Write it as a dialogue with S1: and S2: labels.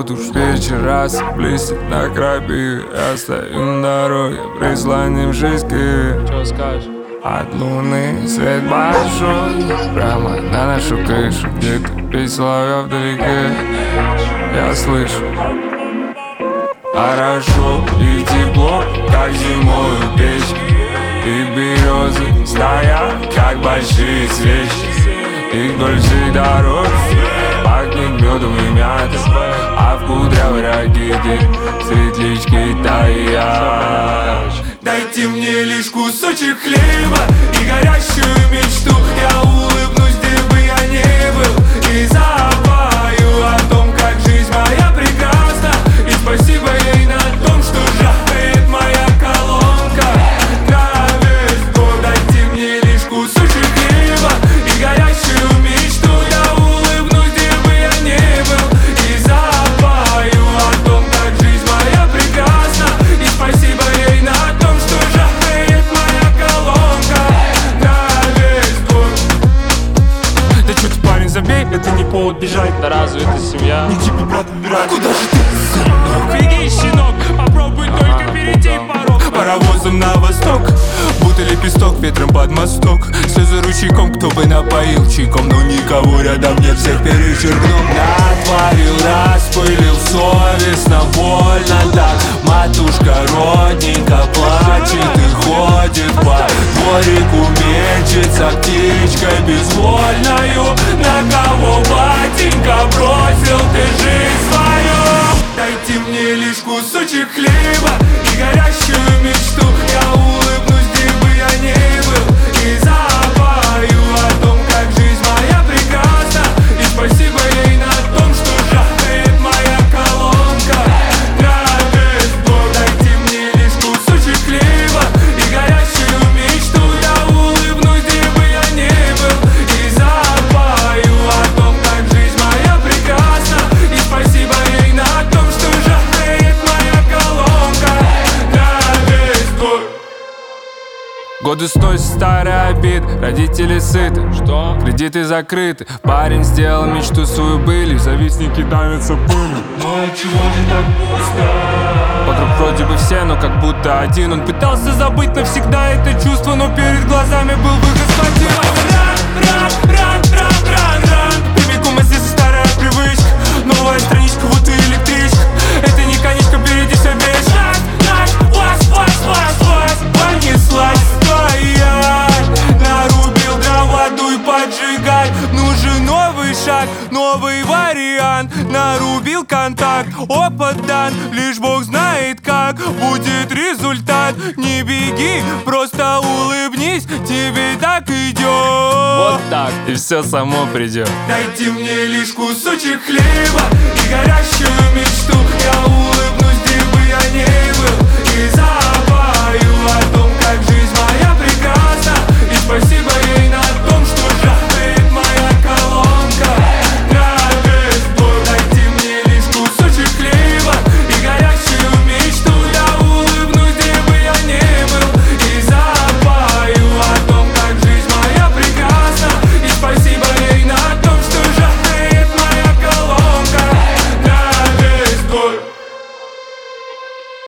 S1: Вот уж вечер раз блестит на крапиве. Я стою на дороге, прислонившись к Иве.
S2: Чё скажешь?
S1: От луны свет большой, прямо на нашу крышу. Где-то песнь соловья вдалеке я слышу. Хорошо и тепло, как зимой у печки. И березы стоят, как большие свечи. И вдоль всей дороги пахнет медом и мятой. А в кудрявой ракете светлячки таят. Дайте мне лишь кусочек хлеба и горящую мечту. Я улыбнусь, где бы я ни был, и запою о том, как жизнь моя прекрасна. И спасибо ей на том, что жахает моя колонка на весь год. Дайте мне лишь кусочек хлеба и горящую мечту. Я улыбнусь, где бы я ни был, и запою о том, как жизнь моя прекрасна. И спасибо ей на том, что жахает моя колонка на весь год.
S2: Да чё ты, парень, забей, это не повод бежать. Да разве это семья?
S1: Не тебе, брат, убирать. Куда же ты, сынок?
S2: Беги, щенок, попробуй только перейти порог.
S1: Паровозом на восток, будто лепесток ветром под мосток. Слезы ручейком, кто бы напоил чайком, но никого рядом нет, всех перечеркнул. Натворил, распылил, совестно, больно так. Матушка родненько плачет и ходит по дворику, мечется птичкой безвольною. На кого, батенька, бросил ты жизнь свою? Дайте мне лишь кусочек хлеба и горящую мечту. Я улыбнусь, где бы я ни был, и запою о том, как жизнь моя прекрасна. И спасибо ей на том, что жахает моя колонка на весь год. Дайте мне лишь кусочек хлеба и горящую мечту. Я улыбнусь, где бы я ни был, и запою о том, как жизнь моя прекрасна. И спасибо ей на том, что жахает моя колонка на весь год. Годы сносят старый обид, родители сыты.
S2: Что?
S1: Кредиты закрыты, парень сделал мечту свою былью. Завистники давятся пылью. Ну и чего же так пусто? Вокруг вроде бы все, но как будто один. Он пытался забыть навсегда это чувство, но перед глазами был выход с мотивом. Ран, прямиком здесь старая привычка. Новая страничка, вот и электричка. Это не конечка, впереди все вечно. Понеслась стоять, нарубил дрова, дуй поджигать. Нужен новый шаг, новый вариант. Нарубил контакт, опыт дан. Лишь Бог знает, как будет результат. Не беги, просто улыбнись, тебе так идет.
S2: Вот так.
S1: И все само придет. Дайте мне лишь кусочек хлеба и горящую мечту. Я улыбнусь, где бы я ни был, и